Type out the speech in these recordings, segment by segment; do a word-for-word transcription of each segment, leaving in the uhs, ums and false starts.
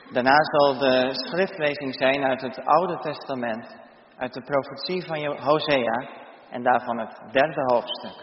Daarna zal de schriftlezing zijn uit het Oude Testament, uit de profetie van Hosea en daarvan het derde hoofdstuk.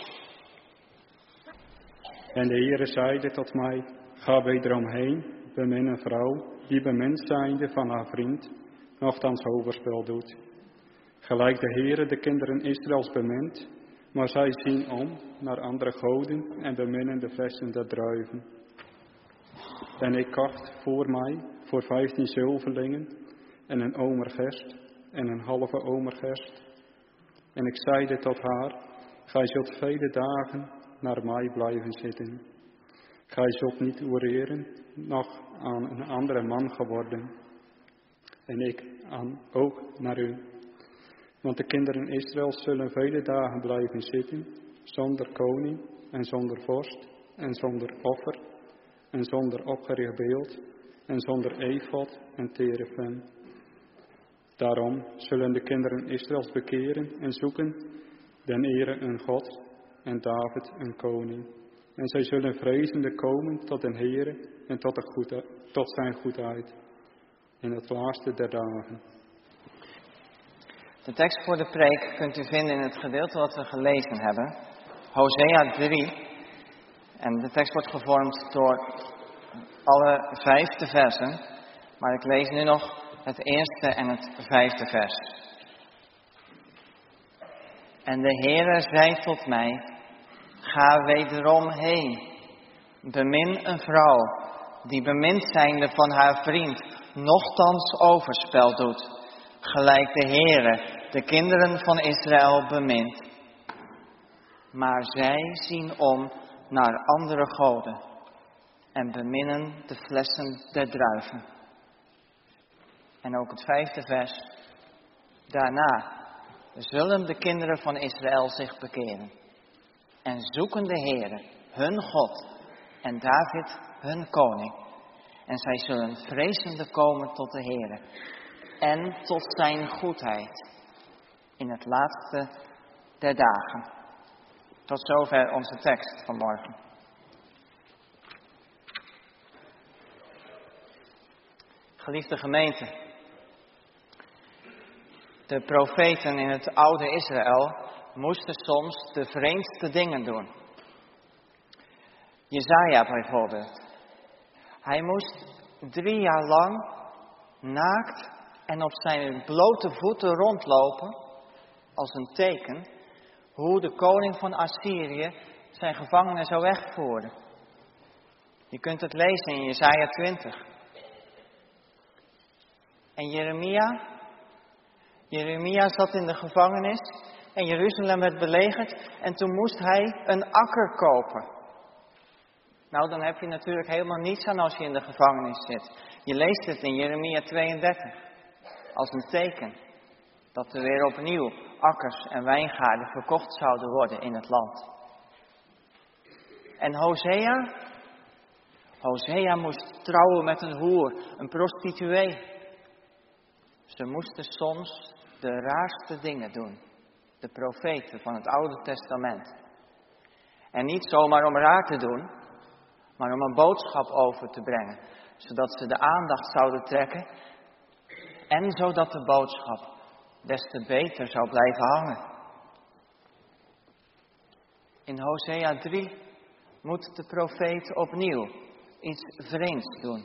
En de Heere zeide tot mij, ga wederom heen, bemin een vrouw, die bemind zijnde van haar vriend, nochtans overspel doet. Gelijk de Heere de kinderen Israëls bemint, maar zij zien om naar andere goden en beminnen de vesten der druiven. En ik kocht voor mij, voor vijftien zilverlingen, en een omer gerst, en een halve omer gerst. En ik zeide tot haar, gij zult vele dagen naar mij blijven zitten. Gij zult niet oereren, nog aan een andere man geworden. En ik aan ook naar u. Want de kinderen Israëls zullen vele dagen blijven zitten, zonder koning en zonder vorst en zonder offer en zonder opgericht beeld en zonder efod en terefim. Daarom zullen de kinderen Israëls bekeren en zoeken den Heere een God en David een koning. En zij zullen vrezende komen tot den Heere en tot, de goede, tot zijn goedheid in het laatste der dagen. De tekst voor de preek kunt u vinden in het gedeelte wat we gelezen hebben, Hosea drie. En de tekst wordt gevormd door alle vijfde versen, maar ik lees nu nog het eerste en het vijfde vers. En de Heere zei tot mij, ga wederom heen, bemin een vrouw, die bemind zijnde van haar vriend, nochtans overspel doet, gelijk de Heere de kinderen van Israël bemint. Maar zij zien om naar andere goden en beminnen de flessen der druiven. En ook het vijfde vers. Daarna zullen de kinderen van Israël zich bekeren en zoeken de Heere, hun God, en David, hun koning. En zij zullen vrezende komen tot de Heere en tot zijn goedheid in het laatste der dagen. Tot zover onze tekst vanmorgen. Geliefde gemeente, de profeten in het oude Israël moesten soms de vreemdste dingen doen. Jesaja bijvoorbeeld. Hij moest drie jaar lang naakt en op zijn blote voeten rondlopen als een teken hoe de koning van Assyrië zijn gevangenen zou wegvoeren. Je kunt het lezen in Jesaja twintig. En Jeremia, Jeremia zat in de gevangenis en Jeruzalem werd belegerd en toen moest hij een akker kopen. Nou, dan heb je natuurlijk helemaal niets aan als je in de gevangenis zit. Je leest het in Jeremia tweeëndertig als een teken dat er weer opnieuw akkers en wijngaarden verkocht zouden worden in het land. En Hosea? Hosea moest trouwen met een hoer, een prostituee. Ze moesten soms de raarste dingen doen. De profeten van het Oude Testament. En niet zomaar om raar te doen, maar om een boodschap over te brengen. Zodat ze de aandacht zouden trekken. En zodat de boodschap des te beter zou blijven hangen. In Hosea drie moet de profeet opnieuw iets vreemds doen.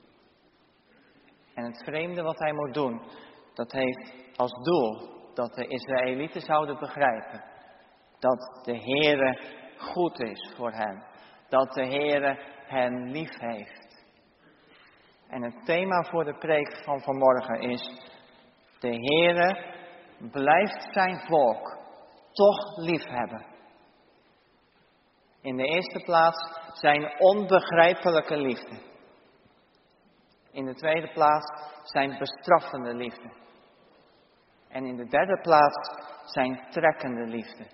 En het vreemde wat hij moet doen, dat heeft als doel dat de Israëlieten zouden begrijpen dat de Heere goed is voor hen. Dat de Heere hen lief heeft. En het thema voor de preek van vanmorgen is: de Heere blijft zijn volk toch lief hebben. In de eerste plaats zijn onbegrijpelijke liefde. In de tweede plaats zijn bestraffende liefde. En in de derde plaats zijn trekkende liefde.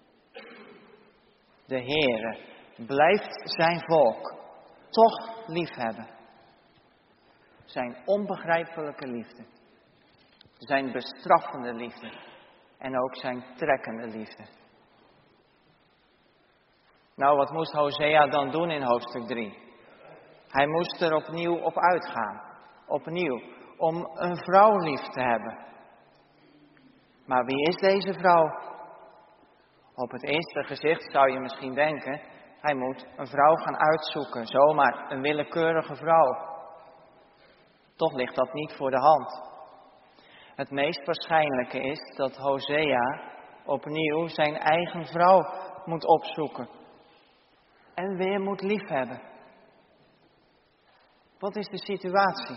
De Heere blijft zijn volk toch liefhebben. Zijn onbegrijpelijke liefde. Zijn bestraffende liefde. En ook zijn trekkende liefde. Nou, wat moest Hosea dan doen in hoofdstuk drie? Hij moest er opnieuw op uitgaan. opnieuw om een vrouw lief te hebben. Maar wie is deze vrouw? Op het eerste gezicht zou je misschien denken, hij moet een vrouw gaan uitzoeken, zomaar een willekeurige vrouw. Toch ligt dat niet voor de hand. Het meest waarschijnlijke is dat Hosea opnieuw zijn eigen vrouw moet opzoeken en weer moet liefhebben. Wat is de situatie?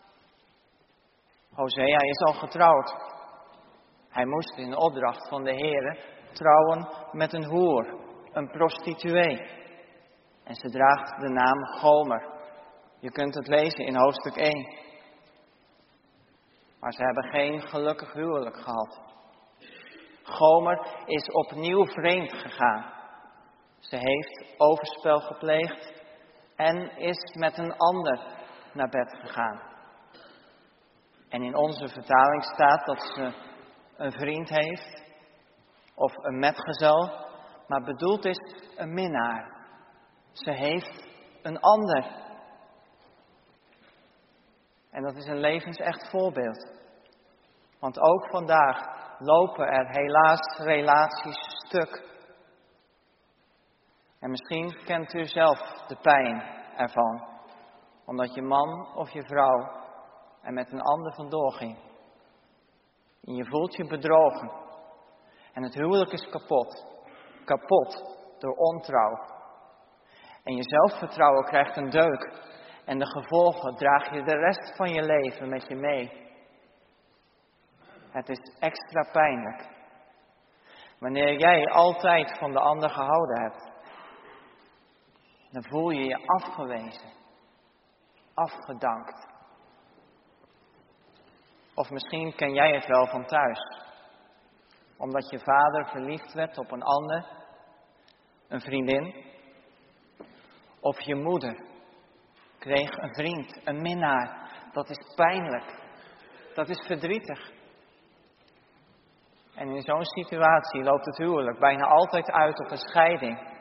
Hosea is al getrouwd. Hij moest in opdracht van de Heere trouwen met een hoer, een prostituee. En ze draagt de naam Gomer. Je kunt het lezen in hoofdstuk één. Maar ze hebben geen gelukkig huwelijk gehad. Gomer is opnieuw vreemd gegaan. Ze heeft overspel gepleegd en is met een ander naar bed gegaan. En in onze vertaling staat dat ze een vriend heeft of een metgezel, maar bedoeld is een minnaar. Ze heeft een ander. En dat is een levensecht voorbeeld. Want ook vandaag lopen er helaas relaties stuk. En misschien kent u zelf de pijn ervan. Omdat je man of je vrouw er met een ander vandoor ging. En je voelt je bedrogen. En het huwelijk is kapot. Kapot door ontrouw. En je zelfvertrouwen krijgt een deuk. En de gevolgen draag je de rest van je leven met je mee. Het is extra pijnlijk. Wanneer jij altijd van de ander gehouden hebt. Dan voel je je afgewezen. Afgedankt. Of misschien ken jij het wel van thuis. Omdat je vader verliefd werd op een ander. Een vriendin. Of je moeder kreeg een vriend, een minnaar. Dat is pijnlijk. Dat is verdrietig. En in zo'n situatie loopt het huwelijk bijna altijd uit op een scheiding.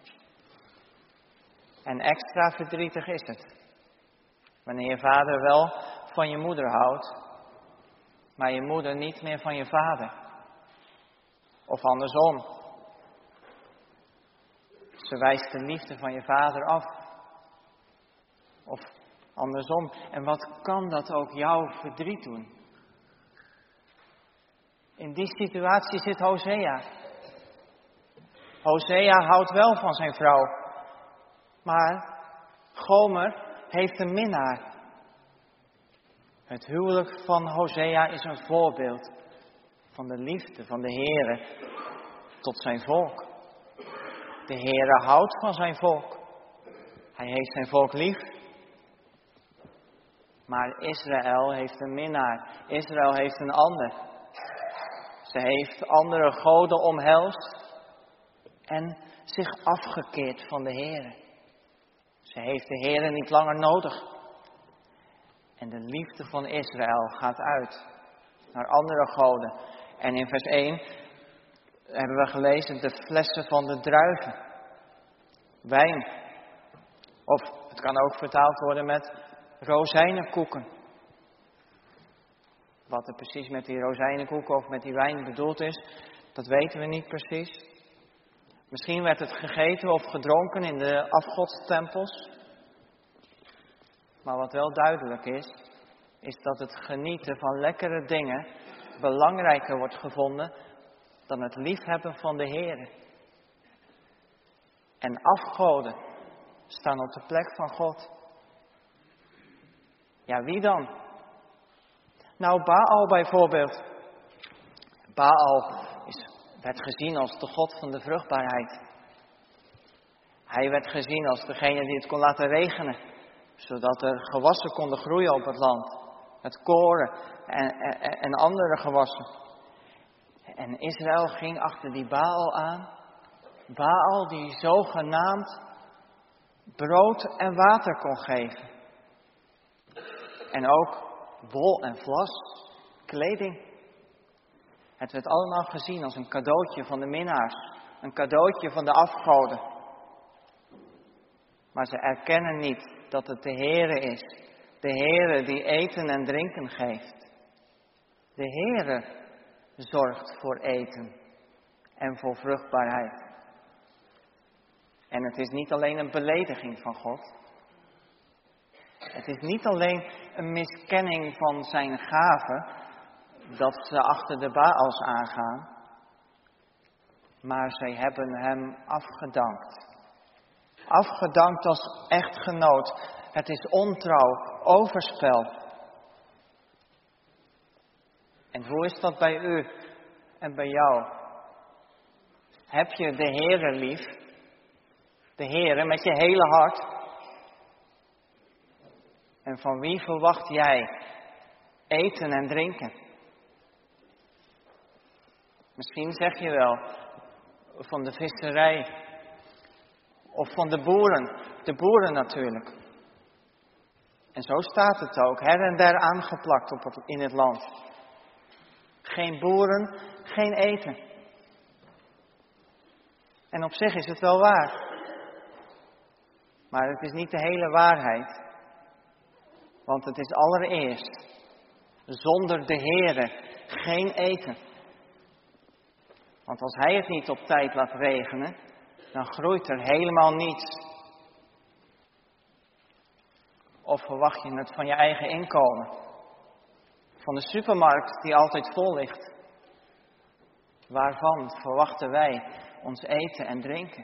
En extra verdrietig is het. Wanneer je vader wel van je moeder houdt, maar je moeder niet meer van je vader. Of andersom. Ze wijst de liefde van je vader af. Of andersom. En wat kan dat ook jou verdriet doen? In die situatie zit Hosea. Hosea houdt wel van zijn vrouw. Maar Gomer heeft een minnaar. Het huwelijk van Hosea is een voorbeeld van de liefde van de Heere tot zijn volk. De Heere houdt van zijn volk. Hij heeft zijn volk lief. Maar Israël heeft een minnaar. Israël heeft een ander. Ze heeft andere goden omhelst en zich afgekeerd van de Heere. Ze heeft de Heere niet langer nodig. En de liefde van Israël gaat uit naar andere goden. En in vers één hebben we gelezen de flessen van de druiven. Wijn. Of het kan ook vertaald worden met rozijnenkoeken. Wat er precies met die rozijnenkoeken of met die wijn bedoeld is, dat weten we niet precies. Misschien werd het gegeten of gedronken in de afgodstempels. Maar wat wel duidelijk is, is dat het genieten van lekkere dingen belangrijker wordt gevonden dan het liefhebben van de Heere. En afgoden staan op de plek van God. Ja, wie dan? Nou, Baal bijvoorbeeld. Baal is, werd gezien als de god van de vruchtbaarheid. Hij werd gezien als degene die het kon laten regenen, zodat er gewassen konden groeien op het land. Het koren en, en, en andere gewassen. En Israël ging achter die Baal aan. Baal die zogenaamd brood en water kon geven. En ook wol en vlas, kleding. Het werd allemaal gezien als een cadeautje van de minnaars. Een cadeautje van de afgoden. Maar ze erkennen niet dat het de Heere is De Heere die eten en drinken geeft. De Heere zorgt voor eten en voor vruchtbaarheid. En het is niet alleen een belediging van God. Het is niet alleen een miskenning van zijn gaven dat ze achter de Baals aangaan. Maar zij hebben hem afgedankt. Afgedankt als echtgenoot. Het is ontrouw, overspel. En hoe is dat bij u en bij jou? Heb je de Heere lief? De Heere met je hele hart? En van wie verwacht jij eten en drinken? Misschien zeg je wel van de visserij of van de boeren. De boeren natuurlijk. En zo staat het ook, her en der aangeplakt op het, in het land. Geen boeren, geen eten. En op zich is het wel waar. Maar het is niet de hele waarheid. Want het is allereerst zonder de Heere geen eten. Want als Hij het niet op tijd laat regenen, dan groeit er helemaal niets. Of verwacht je het van je eigen inkomen? Van de supermarkt die altijd vol ligt? Waarvan verwachten wij ons eten en drinken?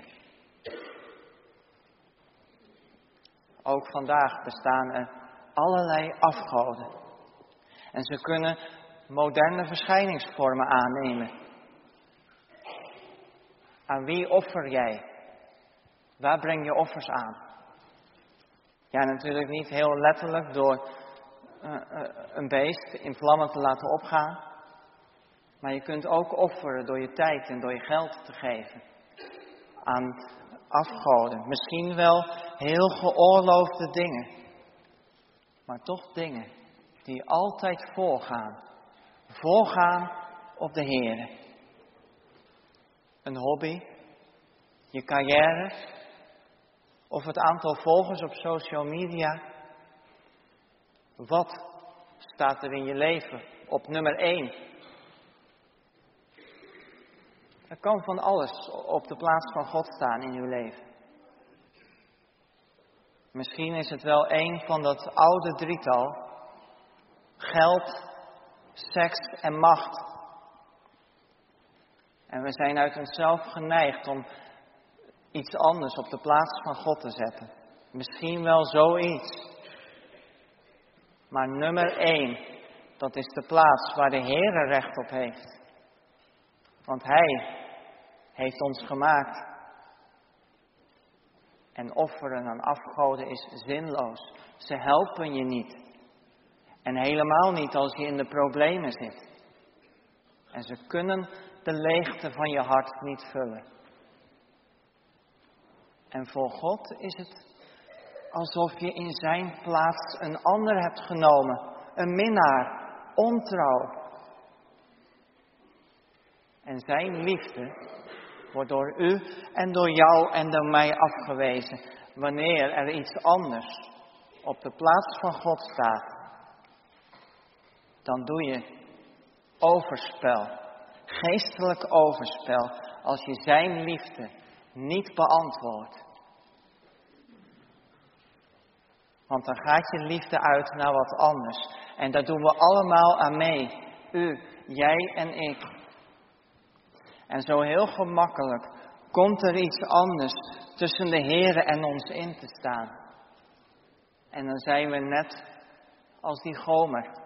Ook vandaag bestaan er allerlei afgoden. En ze kunnen moderne verschijningsvormen aannemen. Aan wie offer jij? Waar breng je offers aan? Ja, natuurlijk niet heel letterlijk door uh, uh, een beest in vlammen te laten opgaan. Maar je kunt ook offeren door je tijd en door je geld te geven. Aan afgoden. Misschien wel heel geoorloofde dingen. Maar toch dingen die altijd voorgaan. Voorgaan op de Heere. Een hobby. Je carrière. Of het aantal volgers op social media. Wat staat er in je leven op nummer één? Er kan van alles op de plaats van God staan in uw leven. Misschien is het wel een van dat oude drietal. Geld, seks en macht. En we zijn uit onszelf geneigd om iets anders op de plaats van God te zetten. Misschien wel zoiets. Maar nummer één, dat is de plaats waar de Heere recht op heeft. Want Hij heeft ons gemaakt. En offeren aan afgoden is zinloos. Ze helpen je niet. En helemaal niet als je in de problemen zit. En ze kunnen de leegte van je hart niet vullen. En voor God is het alsof je in zijn plaats een ander hebt genomen. Een minnaar, ontrouw. En zijn liefde wordt door u en door jou en door mij afgewezen. Wanneer er iets anders op de plaats van God staat. Dan doe je overspel. Geestelijk overspel. Als je zijn liefde niet beantwoordt. Want dan gaat je liefde uit naar wat anders. En daar doen we allemaal aan mee. U, jij en ik. En zo heel gemakkelijk komt er iets anders tussen de Heere en ons in te staan. En dan zijn we net als die Gomer.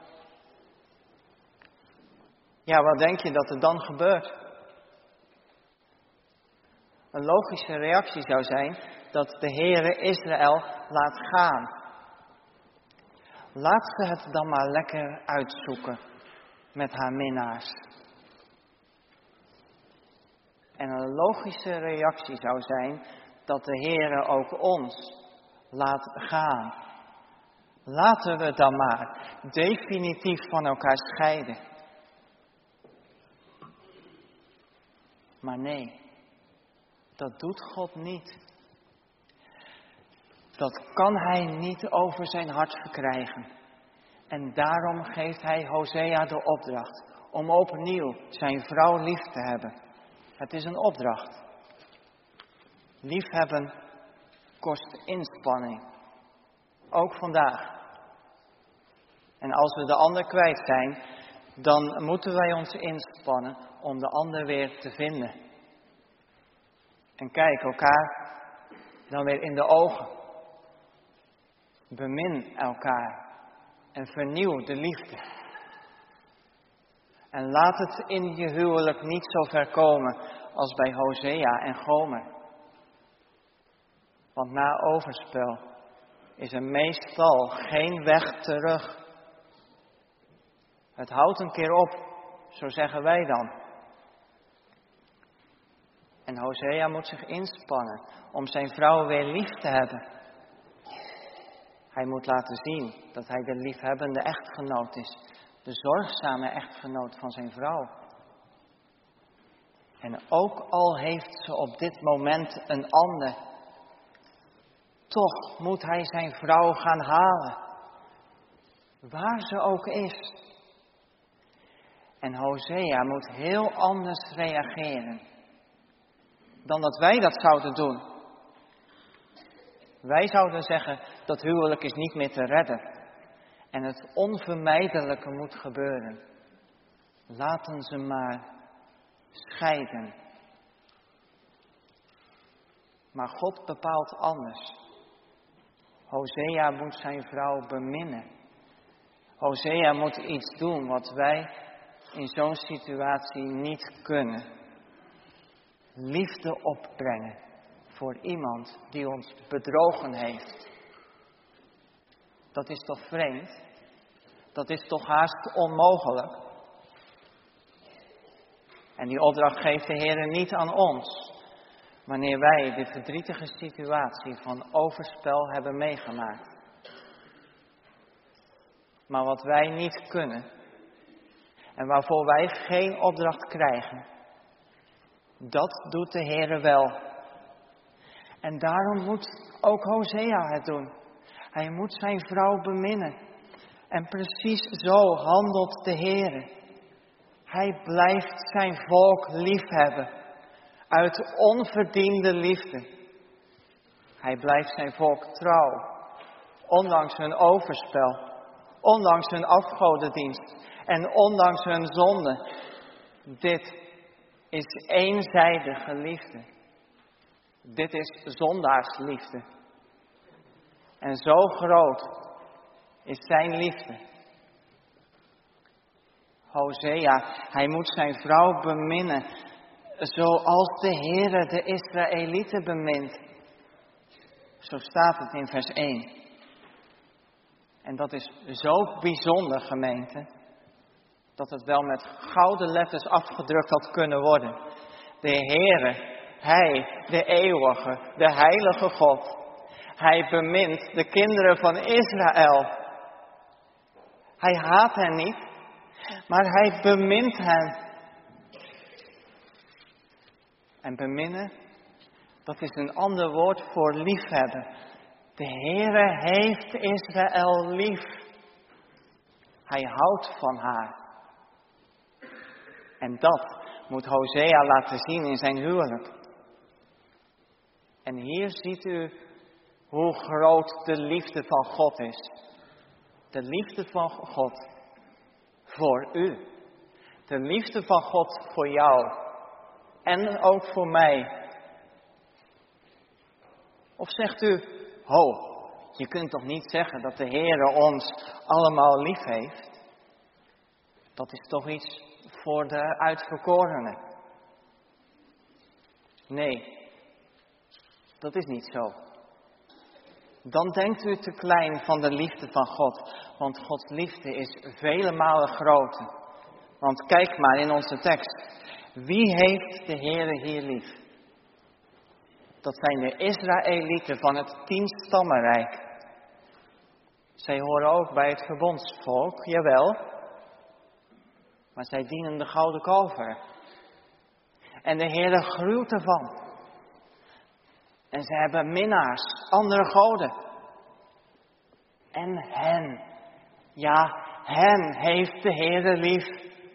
Ja, wat denk je dat er dan gebeurt? Een logische reactie zou zijn dat de Heere Israël laat gaan. Laat ze het dan maar lekker uitzoeken met haar minnaars. En een logische reactie zou zijn dat de Heere ook ons laat gaan. Laten we dan maar definitief van elkaar scheiden. Maar nee, dat doet God niet. Dat kan hij niet over zijn hart verkrijgen. En daarom geeft hij Hosea de opdracht om opnieuw zijn vrouw lief te hebben. Het is een opdracht. Liefhebben kost inspanning. Ook vandaag. En als we de ander kwijt zijn, dan moeten wij ons inspannen om de ander weer te vinden. En kijk elkaar dan weer in de ogen. Bemin elkaar en vernieuw de liefde. En laat het in je huwelijk niet zo ver komen als bij Hosea en Gomer. Want na overspel is er meestal geen weg terug. Het houdt een keer op, zo zeggen wij dan. En Hosea moet zich inspannen om zijn vrouw weer lief te hebben. Hij moet laten zien dat hij de liefhebbende echtgenoot is. De zorgzame echtgenoot van zijn vrouw. En ook al heeft ze op dit moment een ander, toch moet hij zijn vrouw gaan halen. Waar ze ook is. En Hosea moet heel anders reageren dan dat wij dat zouden doen. Wij zouden zeggen, dat huwelijk is niet meer te redden. En het onvermijdelijke moet gebeuren. Laten ze maar scheiden. Maar God bepaalt anders. Hosea moet zijn vrouw beminnen. Hosea moet iets doen wat wij in zo'n situatie niet kunnen. Liefde opbrengen voor iemand die ons bedrogen heeft. Dat is toch vreemd? Dat is toch haast onmogelijk? En die opdracht geeft de Heer niet aan ons, wanneer wij de verdrietige situatie van overspel hebben meegemaakt. Maar wat wij niet kunnen, en waarvoor wij geen opdracht krijgen, dat doet de Heer wel. En daarom moet ook Hosea het doen. Hij moet zijn vrouw beminnen. En precies zo handelt de Heer. Hij blijft zijn volk liefhebben. Uit onverdiende liefde. Hij blijft zijn volk trouw. Ondanks hun overspel. Ondanks hun afgodendienst. En ondanks hun zonde. Dit is eenzijdige liefde. Dit is zondaarsliefde. En zo groot is zijn liefde. Hosea, hij moet zijn vrouw beminnen, zoals de Heere de Israëlieten bemint. Zo staat het in vers één. En dat is zo bijzonder, gemeente, dat het wel met gouden letters afgedrukt had kunnen worden. De Heere, hij, de eeuwige, de heilige God. Hij bemint de kinderen van Israël. Hij haat hen niet, maar hij bemint hen. En beminnen, dat is een ander woord voor liefhebben. De Heere heeft Israël lief. Hij houdt van haar. En dat moet Hosea laten zien in zijn huwelijk. En hier ziet u hoe groot de liefde van God is. De liefde van God voor u. De liefde van God voor jou. En ook voor mij. Of zegt u, ho, je kunt toch niet zeggen dat de Heere ons allemaal lief heeft? Dat is toch iets voor de uitverkorenen? Nee, dat is niet zo. Dan denkt u te klein van de liefde van God. Want Gods liefde is vele malen groter. Want kijk maar in onze tekst. Wie heeft de Heere hier lief? Dat zijn de Israëlieten van het tienstammenrijk. Zij horen ook bij het verbondsvolk, jawel. Maar zij dienen de gouden kalver. En de Heere gruwt ervan. En ze hebben minnaars, andere goden. En hen, ja, hen heeft de Heere lief.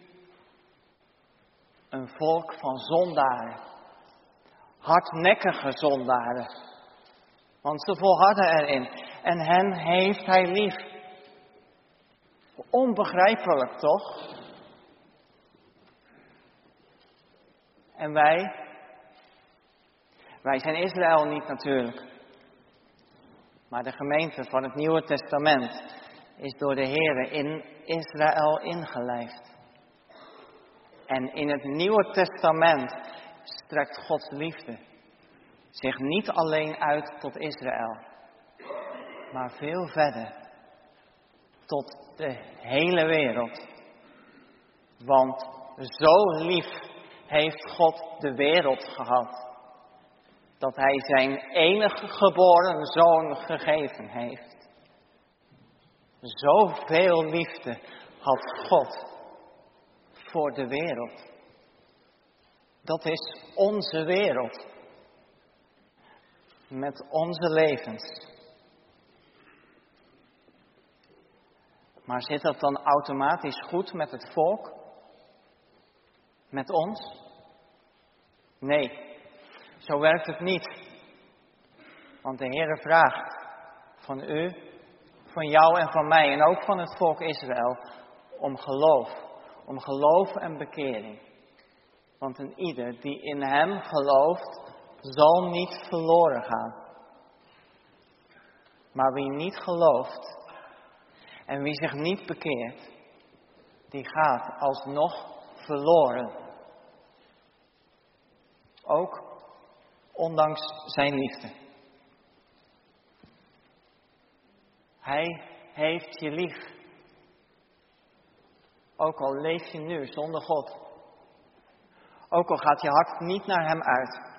Een volk van zondaren. Hardnekkige zondaren. Want ze volharden erin. En hen heeft hij lief. Onbegrijpelijk toch? En wij? Wij zijn Israël niet natuurlijk. Maar de gemeente van het Nieuwe Testament is door de Heere in Israël ingelijfd. En in het Nieuwe Testament strekt Gods liefde zich niet alleen uit tot Israël, maar veel verder tot de hele wereld. Want zo lief heeft God de wereld gehad, dat hij zijn enige geboren zoon gegeven heeft. Zoveel liefde had God voor de wereld. Dat is onze wereld. Met onze levens. Maar zit dat dan automatisch goed met het volk? Met ons? Nee, zo werkt het niet. Want de Heere vraagt van u, van jou en van mij en ook van het volk Israël om geloof. Om geloof en bekering. Want een ieder die in hem gelooft, zal niet verloren gaan. Maar wie niet gelooft en wie zich niet bekeert, die gaat alsnog verloren. Ook ondanks zijn liefde. Hij heeft je lief. Ook al leef je nu zonder God. Ook al gaat je hart niet naar hem uit.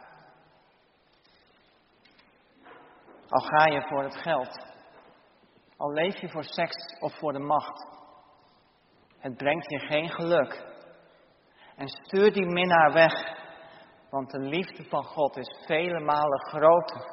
Al ga je voor het geld. Al leef je voor seks of voor de macht. Het brengt je geen geluk. En stuur die minnaar weg. Want de liefde van God is vele malen groter.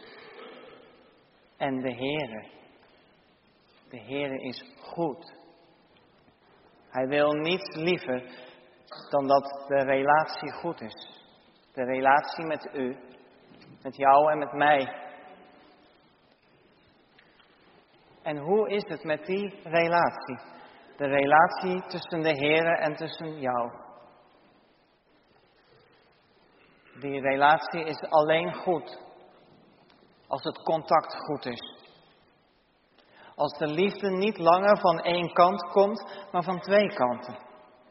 En de Heere. De Heere is goed. Hij wil niets liever dan dat de relatie goed is. De relatie met u, met jou en met mij. En hoe is het met die relatie? De relatie tussen de Heere en tussen jou. Die relatie is alleen goed als het contact goed is. Als de liefde niet langer van één kant komt, maar van twee kanten.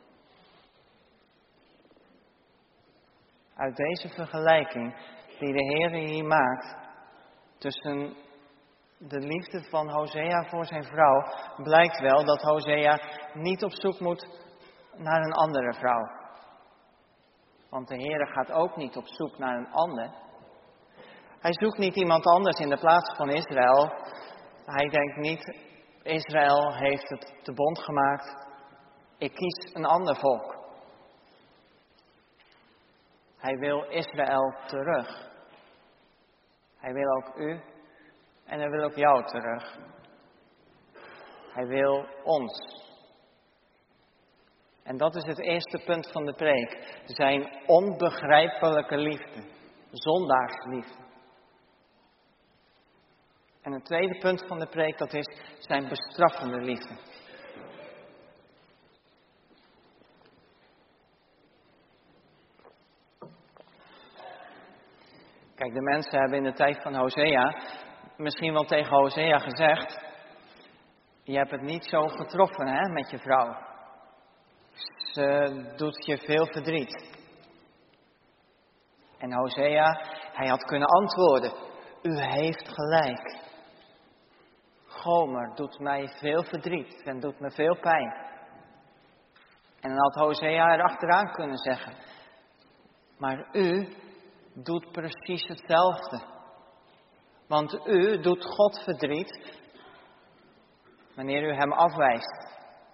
Uit deze vergelijking die de Heere hier maakt tussen de liefde van Hosea voor zijn vrouw, blijkt wel dat Hosea niet op zoek moet naar een andere vrouw. Want de Heere gaat ook niet op zoek naar een ander. Hij zoekt niet iemand anders in de plaats van Israël. Hij denkt niet, Israël heeft het te bond gemaakt. Ik kies een ander volk. Hij wil Israël terug. Hij wil ook u en hij wil ook jou terug. Hij wil ons. En dat is het eerste punt van de preek. Zijn onbegrijpelijke liefde. Zondaarsliefde. En het tweede punt van de preek, dat is zijn bestraffende liefde. Kijk, de mensen hebben in de tijd van Hosea misschien wel tegen Hosea gezegd: je hebt het niet zo getroffen, hè, met je vrouw. Ze doet je veel verdriet. En Hosea, hij had kunnen antwoorden: u heeft gelijk. Gomer doet mij veel verdriet en doet me veel pijn. En dan had Hosea er achteraan kunnen zeggen: maar u doet precies hetzelfde. Want u doet God verdriet wanneer u hem afwijst.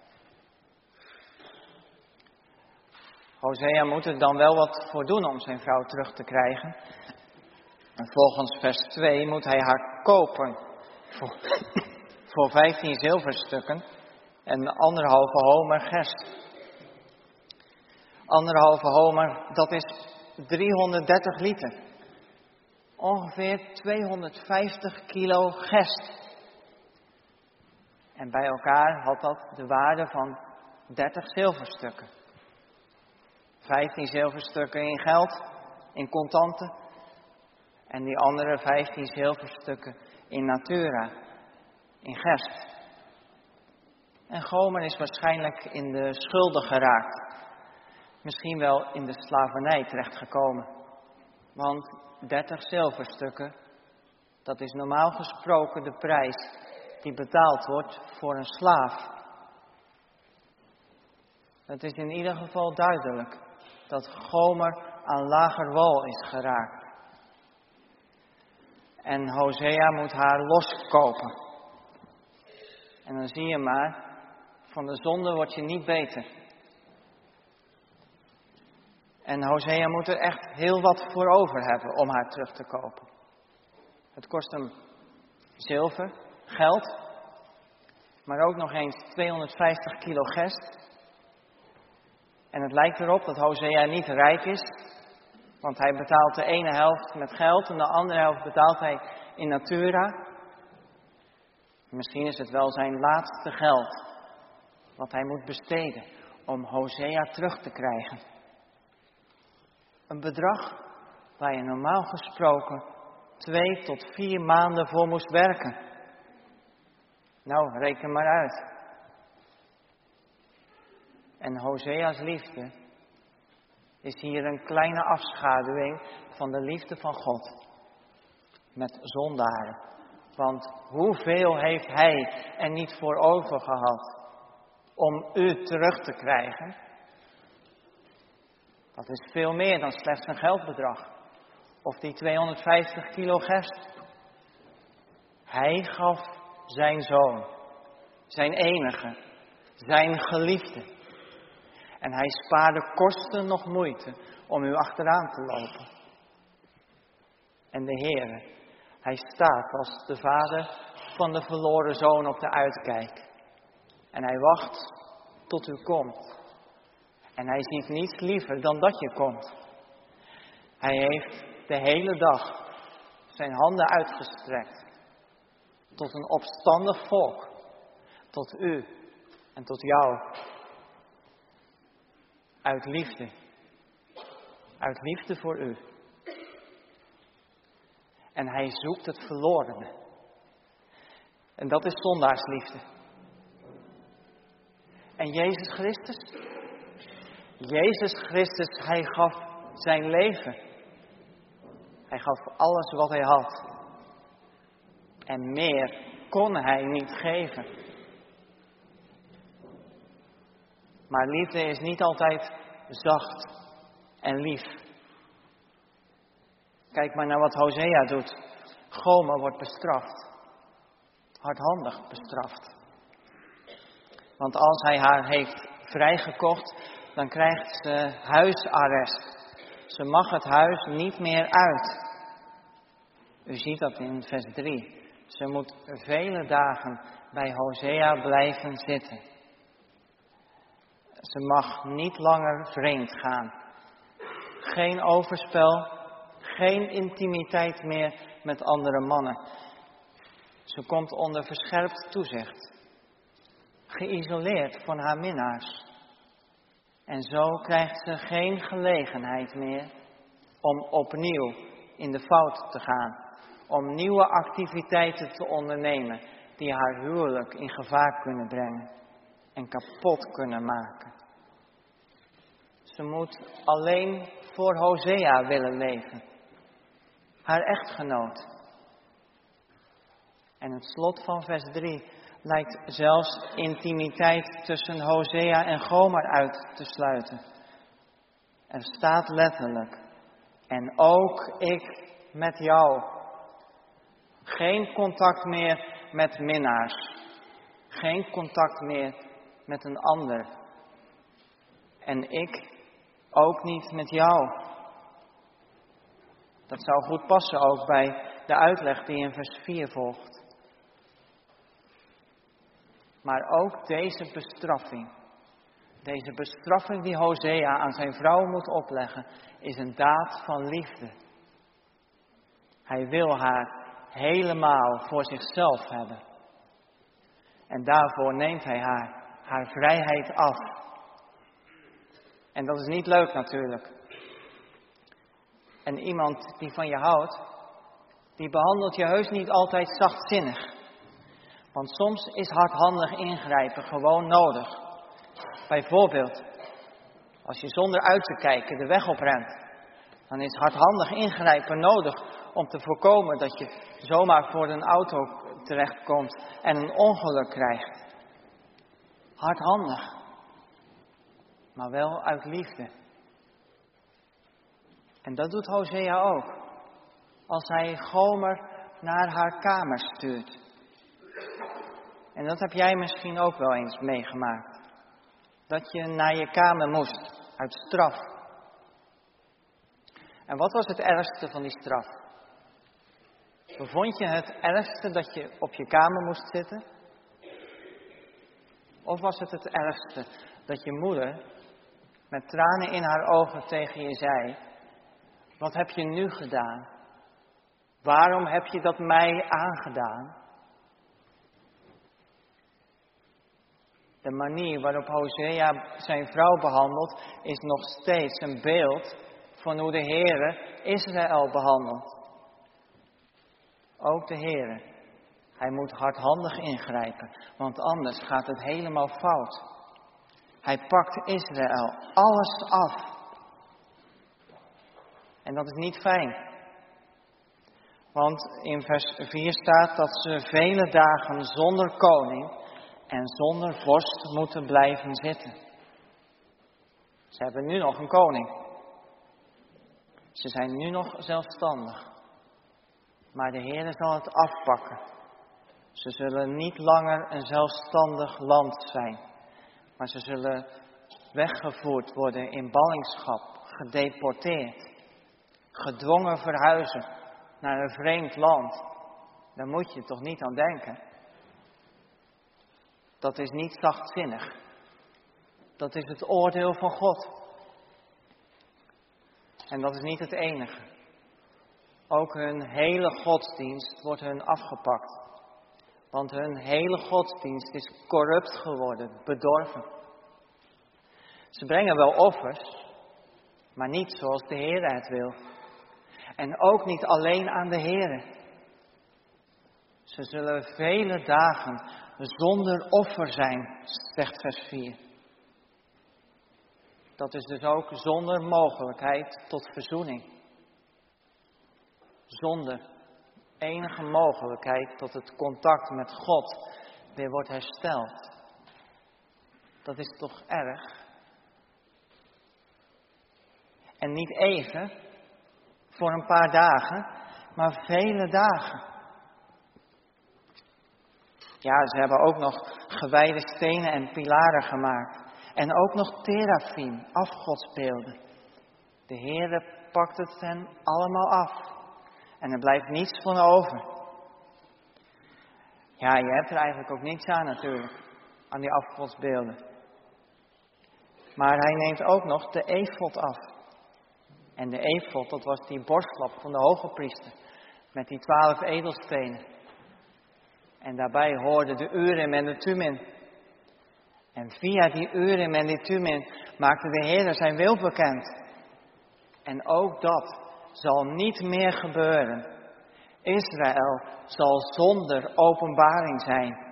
Hosea moet er dan wel wat voor doen om zijn vrouw terug te krijgen. En volgens vers twee moet hij haar kopen voor, voor vijftien zilverstukken en anderhalve homer gerst. Anderhalve homer, dat is driehonderddertig liter. Ongeveer tweehonderdvijftig kilo gerst. En bij elkaar had dat de waarde van dertig zilverstukken. vijftien zilverstukken in geld, in contanten. En die andere vijftien zilverstukken in natura, in gerst. En Gomer is waarschijnlijk in de schulden geraakt. Misschien wel in de slavernij terechtgekomen. Want dertig zilverstukken, dat is normaal gesproken de prijs die betaald wordt voor een slaaf. Het is in ieder geval duidelijk dat Gomer aan lager wal is geraakt. En Hosea moet haar loskopen. En dan zie je maar, van de zonde word je niet beter. En Hosea moet er echt heel wat voor over hebben om haar terug te kopen. Het kost hem zilver, geld, maar ook nog eens tweehonderdvijftig kilo gerst. En het lijkt erop dat Hosea niet rijk is, want hij betaalt de ene helft met geld en de andere helft betaalt hij in natura. Misschien is het wel zijn laatste geld wat hij moet besteden om Hosea terug te krijgen. Een bedrag waar je normaal gesproken twee tot vier maanden voor moest werken. Nou, reken maar uit. En Hosea's liefde is hier een kleine afschaduwing van de liefde van God met zondaren. Want hoeveel heeft hij er niet voor over gehad om u terug te krijgen? Dat is veel meer dan slechts een geldbedrag. Of die tweehonderdvijftig kilo gerst. Hij gaf zijn zoon, zijn enige, zijn geliefde. En hij spaarde kosten nog moeite om u achteraan te lopen. En de Heere, hij staat als de vader van de verloren zoon op de uitkijk. En hij wacht tot u komt. En hij ziet niets liever dan dat je komt. Hij heeft de hele dag zijn handen uitgestrekt tot een opstandig volk, tot u en tot jou. Uit liefde, uit liefde voor u. En hij zoekt het verlorene. En dat is zondaarsliefde. En Jezus Christus? Jezus Christus, hij gaf zijn leven. Hij gaf alles wat hij had. En meer kon hij niet geven. Maar liefde is niet altijd zacht en lief. Kijk maar naar wat Hosea doet. Gomer wordt bestraft. Hardhandig bestraft. Want als hij haar heeft vrijgekocht, dan krijgt ze huisarrest. Ze mag het huis niet meer uit. U ziet dat in vers drie. Ze moet vele dagen bij Hosea blijven zitten. Ze mag niet langer vreemd gaan. Geen overspel, geen intimiteit meer met andere mannen. Ze komt onder verscherpt toezicht. Geïsoleerd van haar minnaars. En zo krijgt ze geen gelegenheid meer om opnieuw in de fout te gaan. Om nieuwe activiteiten te ondernemen die haar huwelijk in gevaar kunnen brengen en kapot kunnen maken. Ze moet alleen voor Hosea willen leven. Haar echtgenoot. En het slot van vers drie lijkt zelfs intimiteit tussen Hosea en Gomer uit te sluiten. Er staat letterlijk, en ook ik met jou. Geen contact meer met minnaars. Geen contact meer met een ander. En ik ook niet met jou. Dat zou goed passen ook bij de uitleg die in vers vier volgt. Maar ook deze bestraffing, deze bestraffing die Hosea aan zijn vrouw moet opleggen, is een daad van liefde. Hij wil haar helemaal voor zichzelf hebben. En daarvoor neemt hij haar, haar vrijheid af. En dat is niet leuk natuurlijk. En iemand die van je houdt, die behandelt je heus niet altijd zachtzinnig. Want soms is hardhandig ingrijpen gewoon nodig. Bijvoorbeeld, als je zonder uit te kijken de weg oprent, dan is hardhandig ingrijpen nodig om te voorkomen dat je zomaar voor een auto terechtkomt en een ongeluk krijgt. Hardhandig, maar wel uit liefde. En dat doet Hosea ook, als hij Gomer naar haar kamer stuurt. En dat heb jij misschien ook wel eens meegemaakt. Dat je naar je kamer moest, uit straf. En wat was het ergste van die straf? Vond je het ergste dat je op je kamer moest zitten? Of was het het ergste dat je moeder met tranen in haar ogen tegen je zei: wat heb je nu gedaan? Waarom heb je dat mij aangedaan? De manier waarop Hosea zijn vrouw behandelt is nog steeds een beeld van hoe de Heere Israël behandelt. Ook de Heere. Hij moet hardhandig ingrijpen, want anders gaat het helemaal fout. Hij pakt Israël alles af. En dat is niet fijn. Want in vers vier staat dat ze vele dagen zonder koning en zonder vorst moeten blijven zitten. Ze hebben nu nog een koning. Ze zijn nu nog zelfstandig. Maar de Heer zal het afpakken. Ze zullen niet langer een zelfstandig land zijn. Maar ze zullen weggevoerd worden in ballingschap, gedeporteerd. Gedwongen verhuizen naar een vreemd land. Daar moet je toch niet aan denken. Dat is niet zachtzinnig. Dat is het oordeel van God. En dat is niet het enige. Ook hun hele godsdienst wordt hun afgepakt. Want hun hele godsdienst is corrupt geworden, bedorven. Ze brengen wel offers, maar niet zoals de Heer het wil. En ook niet alleen aan de Heer. Ze zullen vele dagen zonder offer zijn, zegt vers vier. Dat is dus ook zonder mogelijkheid tot verzoening. Zonder enige mogelijkheid tot het contact met God weer wordt hersteld. Dat is toch erg? En niet even, voor een paar dagen, maar vele dagen. Ja, ze hebben ook nog gewijde stenen en pilaren gemaakt. En ook nog terafim, afgodsbeelden. De Heere pakt het hen allemaal af. En er blijft niets van over. Ja, je hebt er eigenlijk ook niets aan natuurlijk. Aan die afgodsbeelden. Maar hij neemt ook nog de efod af. En de efod, dat was die borstlap van de hoge priester. Met die twaalf edelstenen. En daarbij hoorden de Urim en de Thummim. En via die Urim en die Thummim maakte de Heer zijn wil bekend. En ook dat zal niet meer gebeuren. Israël zal zonder openbaring zijn.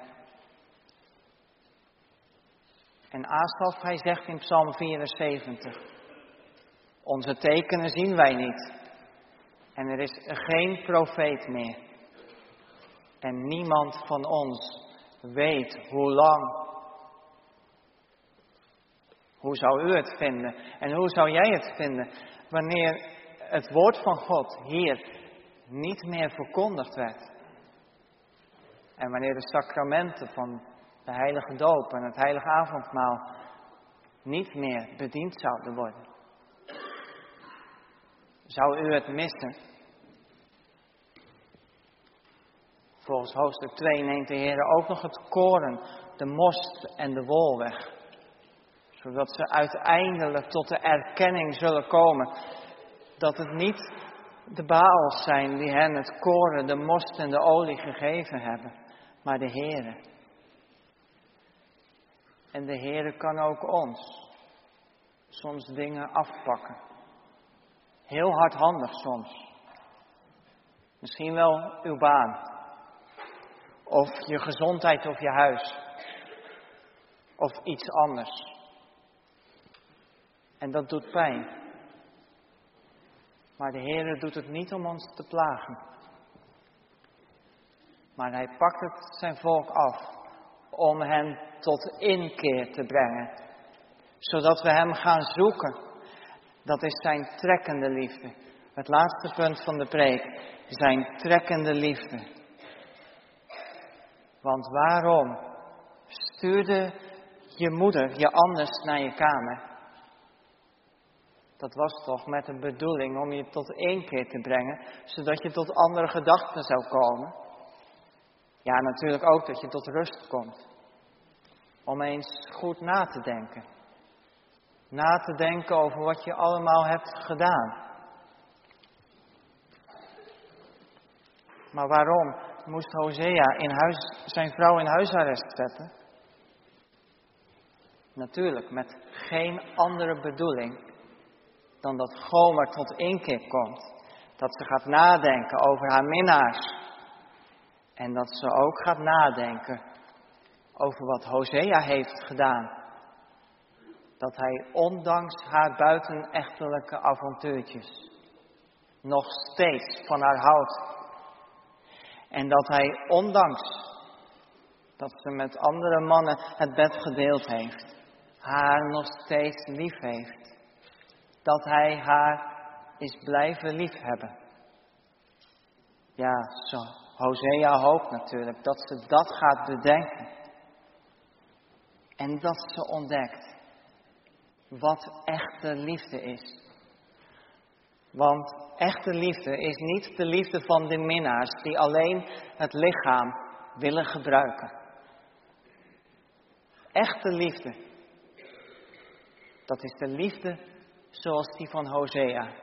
En Asaf, hij zegt in Psalm vierenzeventig. Onze tekenen zien wij niet. En er is geen profeet meer. En niemand van ons weet hoe lang. Hoe zou u het vinden? En hoe zou jij het vinden wanneer het woord van God hier niet meer verkondigd werd? En wanneer de sacramenten van de heilige doop en het heilige avondmaal niet meer bediend zouden worden? Zou u het missen? Volgens hoofdstuk twee neemt de Heer ook nog het koren, de most en de wol weg. Zodat ze uiteindelijk tot de erkenning zullen komen dat het niet de Baals zijn die hen het koren, de most en de olie gegeven hebben, maar de Heere. En de Heere kan ook ons soms dingen afpakken. Heel hardhandig soms. Misschien wel uw baan. Of je gezondheid of je huis. Of iets anders. En dat doet pijn. Maar de Heere doet het niet om ons te plagen. Maar Hij pakt het zijn volk af om hen tot inkeer te brengen. Zodat we Hem gaan zoeken. Dat is zijn trekkende liefde. Het laatste punt van de preek. Zijn trekkende liefde. Want waarom stuurde je moeder je anders naar je kamer? Dat was toch met de bedoeling om je tot inkeer te brengen. Zodat je tot andere gedachten zou komen. Ja, natuurlijk ook dat je tot rust komt. Om eens goed na te denken. Na te denken over wat je allemaal hebt gedaan. Maar waarom moest Hosea in huis, zijn vrouw in huisarrest zetten? Natuurlijk met geen andere bedoeling dan dat Gomer tot inkeer komt. Dat ze gaat nadenken over haar minnaars. En dat ze ook gaat nadenken over wat Hosea heeft gedaan. Dat hij ondanks haar buitenechtelijke avontuurtjes nog steeds van haar houdt. En dat hij ondanks dat ze met andere mannen het bed gedeeld heeft, haar nog steeds lief heeft. Dat hij haar is blijven liefhebben. Ja, zo. Hosea hoopt natuurlijk dat ze dat gaat bedenken. En dat ze ontdekt wat echte liefde is. Want echte liefde is niet de liefde van de minnaars die alleen het lichaam willen gebruiken. Echte liefde, dat is de liefde zoals die van Hosea.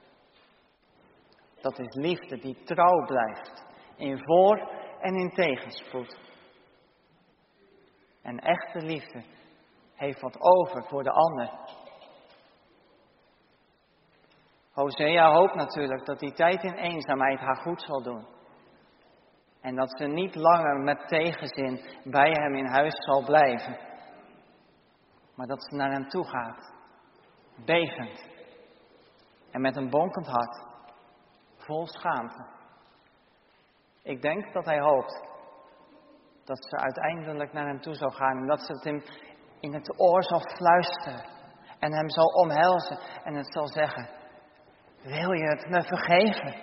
Dat is liefde die trouw blijft in voor- en in tegenspoed. En echte liefde heeft wat over voor de ander. Hosea hoopt natuurlijk dat die tijd in eenzaamheid haar goed zal doen. En dat ze niet langer met tegenzin bij hem in huis zal blijven. Maar dat ze naar hem toe gaat. Bevend. En met een bonkend hart. Vol schaamte. Ik denk dat hij hoopt dat ze uiteindelijk naar hem toe zal gaan. En dat ze het hem in het oor zal fluisteren. En hem zal omhelzen. En het zal zeggen. Wil je het me vergeven?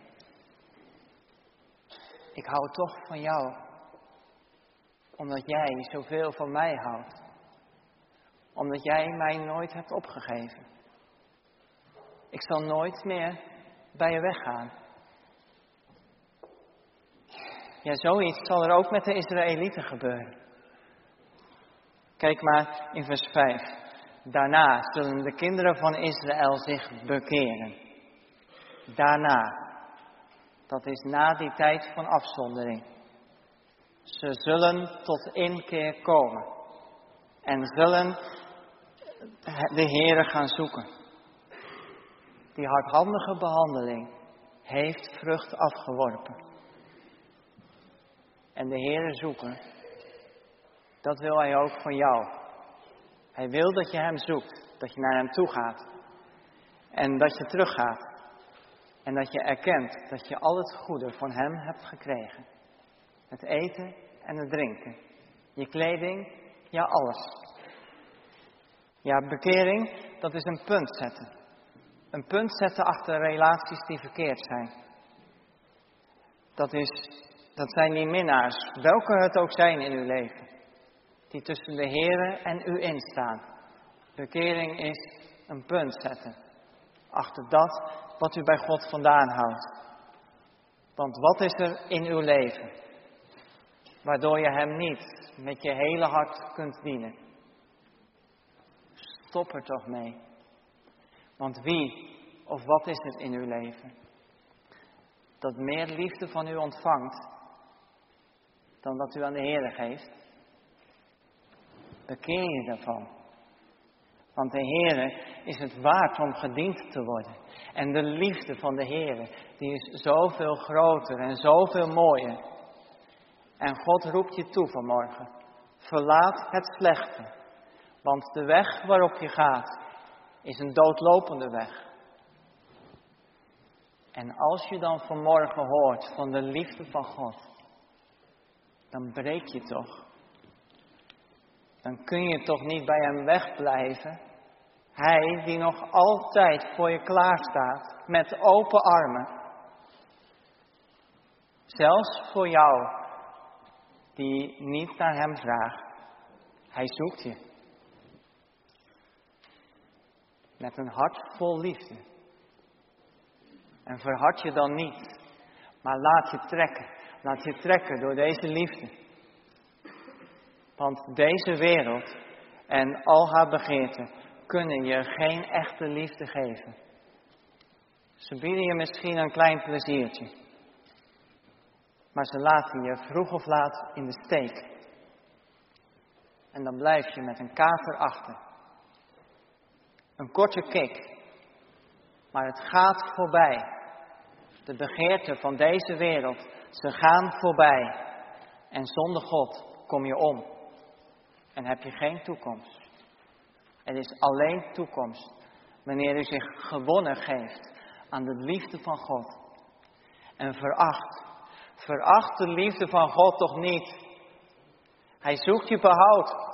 Ik hou toch van jou. Omdat jij zoveel van mij houdt. Omdat jij mij nooit hebt opgegeven. Ik zal nooit meer bij je weggaan. Ja, zoiets zal er ook met de Israëlieten gebeuren. Kijk maar in vers vijf. Daarna zullen de kinderen van Israël zich bekeren. Daarna. Dat is na die tijd van afzondering. Ze zullen tot inkeer komen. En zullen de Heere gaan zoeken. Die hardhandige behandeling heeft vrucht afgeworpen. En de Heere zoeken, dat wil Hij ook van jou. Hij wil dat je Hem zoekt, dat je naar Hem toe gaat. En dat je teruggaat. En dat je erkent dat je al het goede van Hem hebt gekregen. Het eten en het drinken. Je kleding, ja alles. Ja, bekering, dat is een punt zetten. Een punt zetten achter relaties die verkeerd zijn. Dat, is, dat zijn die minnaars, welke het ook zijn in uw leven. Die tussen de Heere en u instaan. Bekering is een punt zetten. Achter dat wat u bij God vandaan houdt. Want wat is er in uw leven? waardoor je hem niet met je hele hart kunt dienen. Stop er toch mee. Want wie of wat is het in uw leven dat meer liefde van u ontvangt dan dat u aan de Heere geeft? Bekeer je daarvan. Want de Heere is het waard om gediend te worden. En de liefde van de Heere, die is zoveel groter en zoveel mooier. En God roept je toe vanmorgen. Verlaat het slechte. Want de weg waarop je gaat, is een doodlopende weg. En als je dan vanmorgen hoort van de liefde van God, dan breek je toch. Dan kun je toch niet bij hem wegblijven. Hij die nog altijd voor je klaarstaat, met open armen. Zelfs voor jou, die niet naar hem vraagt. Hij zoekt je. Met een hart vol liefde. En verhard je dan niet. Maar laat je trekken. Laat je trekken door deze liefde. Want deze wereld en al haar begeerten kunnen je geen echte liefde geven. Ze bieden je misschien een klein pleziertje. Maar ze laten je vroeg of laat in de steek. En dan blijf je met een kater achter. Een korte kick. Maar het gaat voorbij. De begeerten van deze wereld, ze gaan voorbij. En zonder God kom je om. En heb je geen toekomst. Er is alleen toekomst wanneer u zich gewonnen geeft aan de liefde van God. En veracht, veracht de liefde van God toch niet. Hij zoekt je behoud.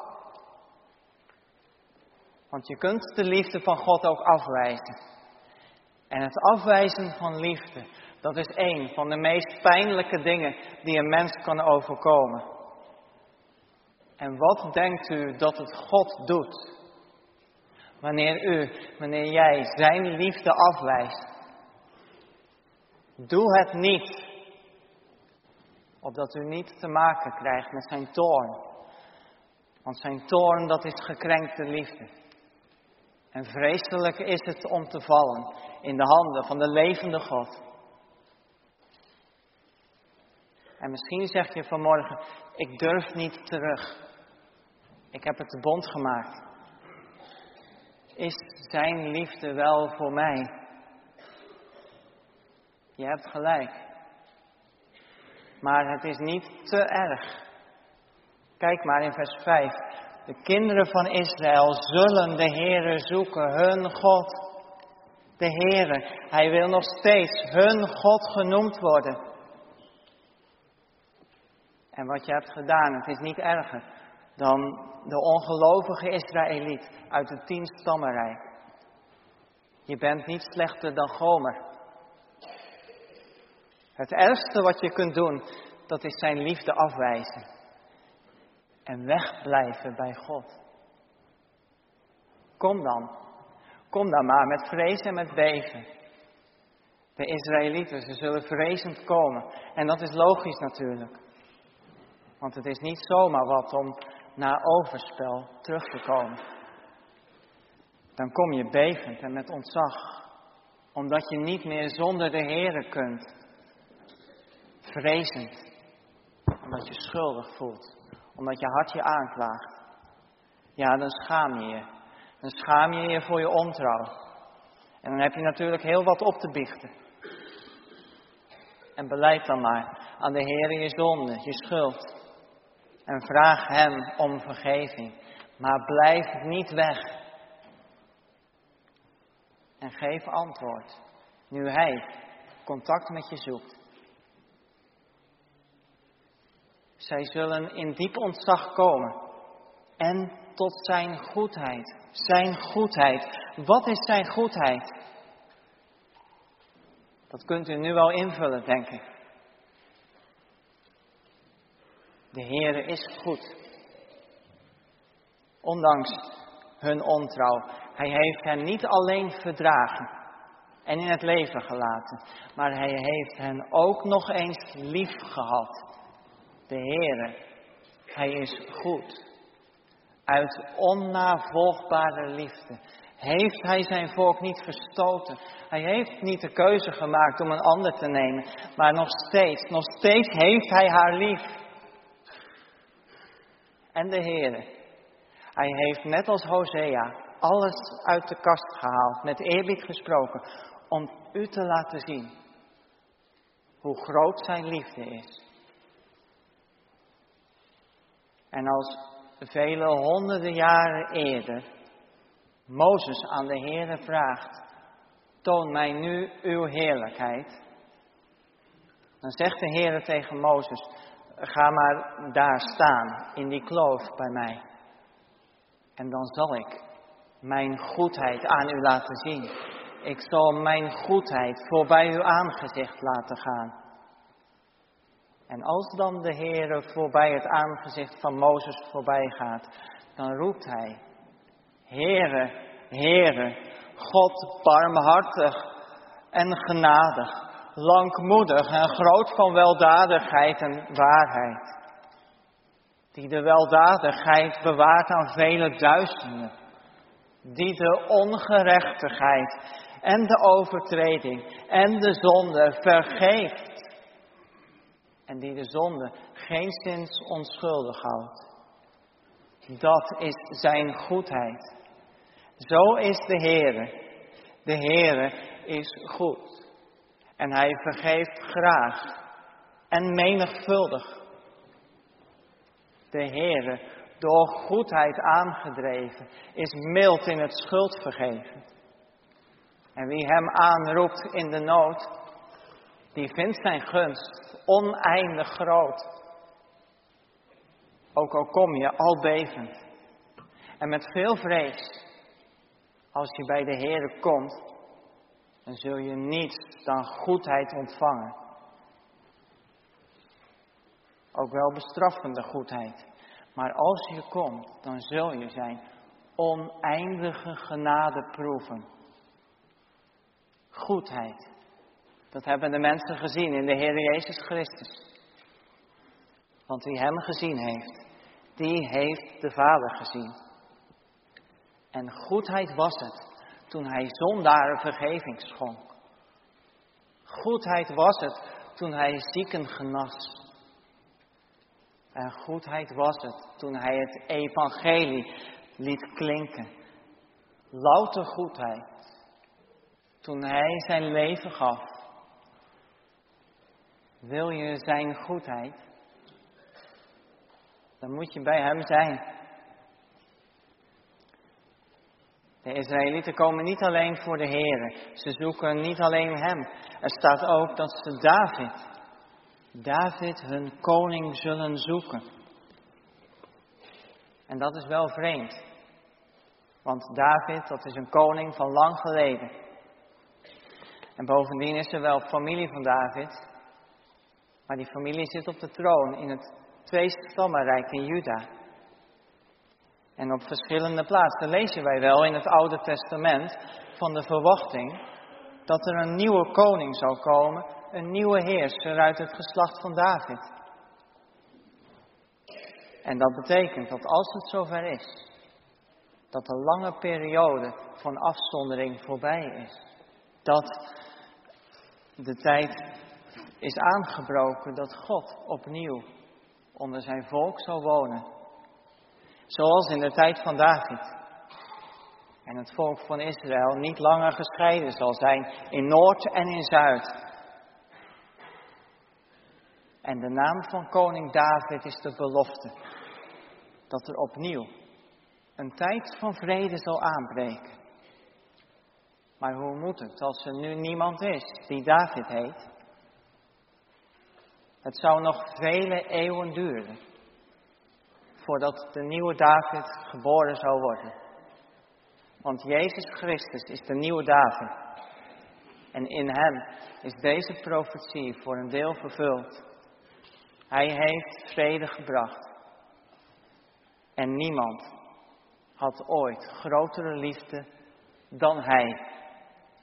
Want je kunt de liefde van God ook afwijzen. En het afwijzen van liefde, dat is een van de meest pijnlijke dingen die een mens kan overkomen. En wat denkt u dat het God doet? Wanneer u, wanneer jij zijn liefde afwijst. Doe het niet. Opdat u niet te maken krijgt met zijn toorn. Want zijn toorn, dat is gekrenkte liefde. En vreselijk is het om te vallen in de handen van de levende God. En misschien zeg je vanmorgen, ik durf niet terug. Ik heb het de bond gemaakt. Is zijn liefde wel voor mij? Je hebt gelijk. Maar het is niet te erg. Kijk maar in vers vijf. De kinderen van Israël zullen de Heere zoeken, hun God. De Heere, hij wil nog steeds hun God genoemd worden. En wat je hebt gedaan, het is niet erger dan de ongelovige Israëliet uit de tien stammenrijk. Je bent niet slechter dan Gomer. Het ergste wat je kunt doen, dat is zijn liefde afwijzen. En wegblijven bij God. Kom dan. Kom dan maar met vrees en met beven. De Israëlieten, ze zullen vrezend komen. En dat is logisch natuurlijk. Want het is niet zomaar wat om na overspel terug te komen. Dan kom je bevend en met ontzag. Omdat je niet meer zonder de Heere kunt. Vrezend. Omdat je schuldig voelt. Omdat je hart je aanklaagt. Ja, dan schaam je je. Dan schaam je je voor je ontrouw. En dan heb je natuurlijk heel wat op te biechten. En belijd dan maar aan de Heere je zonde, je schuld. En vraag hem om vergeving. Maar blijf niet weg. En geef antwoord. Nu hij contact met je zoekt. Zij zullen in diep ontzag komen. En tot zijn goedheid. Zijn goedheid. Wat is zijn goedheid? Dat kunt u nu wel invullen, denk ik. De Heere is goed. Ondanks hun ontrouw. Hij heeft hen niet alleen verdragen en in het leven gelaten. Maar hij heeft hen ook nog eens lief gehad. De Heere, Hij is goed. Uit onnavolgbare liefde heeft Hij zijn volk niet verstoten. Hij heeft niet de keuze gemaakt om een ander te nemen. Maar nog steeds, nog steeds heeft Hij haar lief. En de Heere, Hij heeft net als Hosea alles uit de kast gehaald, met eerbied gesproken, om u te laten zien hoe groot zijn liefde is. En als vele honderden jaren eerder Mozes aan de Heere vraagt, toon mij nu uw heerlijkheid. Dan zegt de Heere tegen Mozes, ga maar daar staan, in die kloof bij mij. En dan zal ik mijn goedheid aan u laten zien. Ik zal mijn goedheid voorbij uw aangezicht laten gaan. En als dan de Heere voorbij het aangezicht van Mozes voorbij gaat, dan roept hij, Heere, Heere, God barmhartig en genadig, langmoedig en groot van weldadigheid en waarheid, die de weldadigheid bewaart aan vele duizenden, die de ongerechtigheid en de overtreding en de zonde vergeeft. En die de zonde geenszins onschuldig houdt. Dat is zijn goedheid. Zo is de Heere. De Heere is goed. En Hij vergeeft graag en menigvuldig. De Heere, door goedheid aangedreven, is mild in het schuld vergeven. En wie Hem aanroept in de nood, die vindt zijn gunst oneindig groot. Ook al kom je al bevend en met veel vrees, als je bij de Heere komt, dan zul je niets dan goedheid ontvangen. Ook wel bestraffende goedheid. Maar als je komt, dan zul je zijn oneindige genade proeven. Goedheid. Dat hebben de mensen gezien in de Heer Jezus Christus. Want wie Hem gezien heeft, die heeft de Vader gezien. En goedheid was het toen Hij zondaren vergeving schonk. Goedheid was het toen Hij zieken genas. En goedheid was het toen Hij het evangelie liet klinken. Louter goedheid. Toen Hij zijn leven gaf. Wil je zijn goedheid? Dan moet je bij Hem zijn. De Israëlieten komen niet alleen voor de Heere. Ze zoeken niet alleen Hem. Er staat ook dat ze David, David hun koning zullen zoeken. En dat is wel vreemd. Want David, dat is een koning van lang geleden. En bovendien is er wel familie van David. Maar die familie zit op de troon in het tweestammenrijk in Juda. En op verschillende plaatsen lezen wij wel in het Oude Testament van de verwachting dat er een nieuwe koning zou komen, een nieuwe heerser uit het geslacht van David. En dat betekent dat als het zover is, dat de lange periode van afzondering voorbij is. Dat de tijd is aangebroken dat God opnieuw onder zijn volk zal wonen. Zoals in de tijd van David. En het volk van Israël niet langer gescheiden zal zijn in Noord en in Zuid. En de naam van koning David is de belofte dat er opnieuw een tijd van vrede zal aanbreken. Maar hoe moet het als er nu niemand is die David heet? Het zou nog vele eeuwen duren voordat de nieuwe David geboren zou worden. Want Jezus Christus is de nieuwe David. En in Hem is deze profetie voor een deel vervuld. Hij heeft vrede gebracht. En niemand had ooit grotere liefde dan Hij.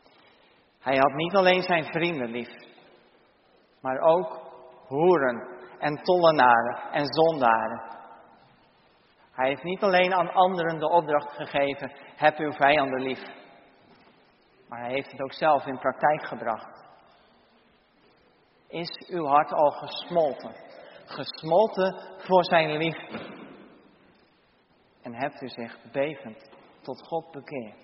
Hij had niet alleen zijn vrienden lief, maar ook hoeren en tollenaren en zondaren. Hij heeft niet alleen aan anderen de opdracht gegeven, heb uw vijanden lief. Maar hij heeft het ook zelf in praktijk gebracht. Is uw hart al gesmolten? Gesmolten voor zijn liefde. En hebt u zich bevend tot God bekeerd?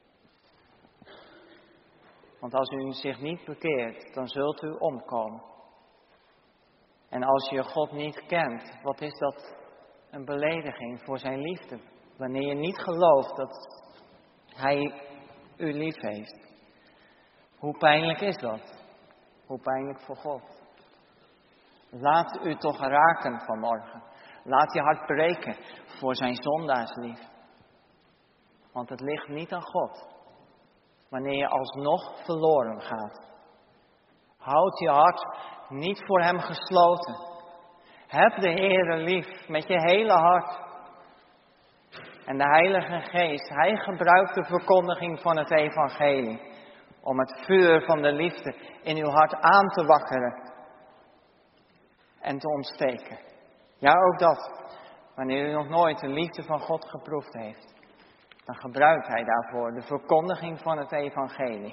Want als u zich niet bekeert, dan zult u omkomen. En als je God niet kent, wat is dat een belediging voor zijn liefde? Wanneer je niet gelooft dat hij u lief heeft. Hoe pijnlijk is dat? Hoe pijnlijk voor God. Laat u toch raken vanmorgen. Laat je hart breken voor zijn zondaarslief. Want het ligt niet aan God. Wanneer je alsnog verloren gaat. Houd je hart niet voor hem gesloten. Heb de Heere lief met je hele hart. En de Heilige Geest, hij gebruikt de verkondiging van het evangelie. Om het vuur van de liefde in uw hart aan te wakkeren. En te ontsteken. Ja, ook dat. Wanneer u nog nooit de liefde van God geproefd heeft. Dan gebruikt hij daarvoor de verkondiging van het evangelie.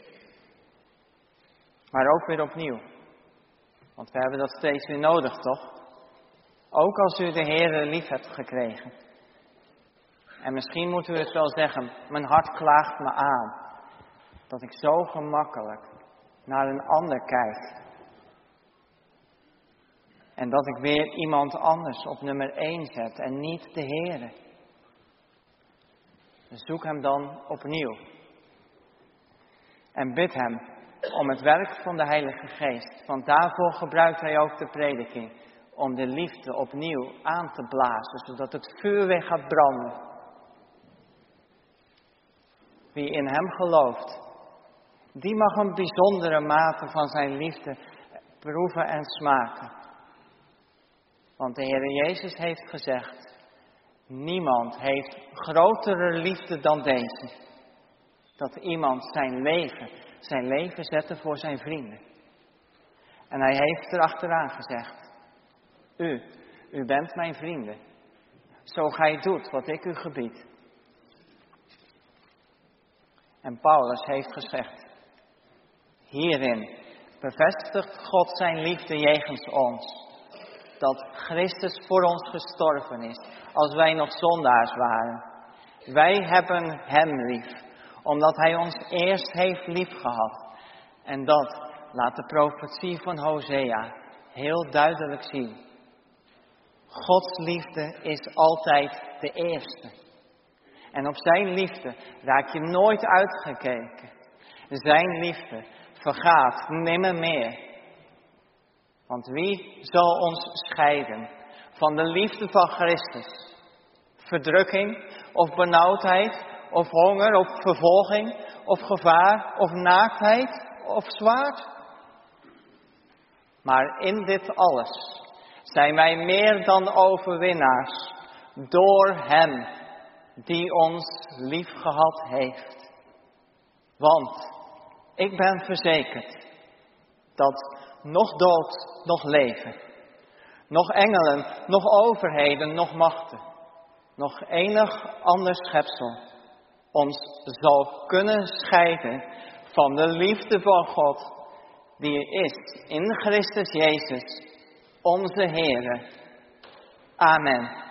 Maar ook weer opnieuw. Want we hebben dat steeds weer nodig, toch? Ook als u de Heere lief hebt gekregen. En misschien moet u het wel zeggen, mijn hart klaagt me aan. Dat ik zo gemakkelijk naar een ander kijk. En dat ik weer iemand anders op nummer één zet en niet de Heere. Zoek hem dan opnieuw. En bid hem om het werk van de Heilige Geest. Want daarvoor gebruikt hij ook de prediking. Om de liefde opnieuw aan te blazen. Zodat het vuur weer gaat branden. Wie in hem gelooft. Die mag een bijzondere mate van zijn liefde proeven en smaken. Want de Heer Jezus heeft gezegd. Niemand heeft grotere liefde dan deze. Dat iemand zijn leven, zijn leven zette voor zijn vrienden. En hij heeft erachteraan gezegd. U, u bent mijn vrienden. Zo gij doet wat ik u gebied. En Paulus heeft gezegd. Hierin bevestigt God zijn liefde jegens ons. Dat Christus voor ons gestorven is, als wij nog zondaars waren. Wij hebben hem lief, omdat hij ons eerst heeft liefgehad. En dat laat de profetie van Hosea heel duidelijk zien. Gods liefde is altijd de eerste. En op zijn liefde raak je nooit uitgekeken. Zijn liefde vergaat nimmer meer. Want wie zal ons scheiden van de liefde van Christus? Verdrukking of benauwdheid of honger of vervolging of gevaar of naaktheid of zwaard? Maar in dit alles zijn wij meer dan overwinnaars door hem die ons liefgehad heeft. Want ik ben verzekerd dat nog dood, nog leven, nog engelen, nog overheden, nog machten, nog enig ander schepsel ons zal kunnen scheiden van de liefde van God, die is in Christus Jezus, onze Heere. Amen.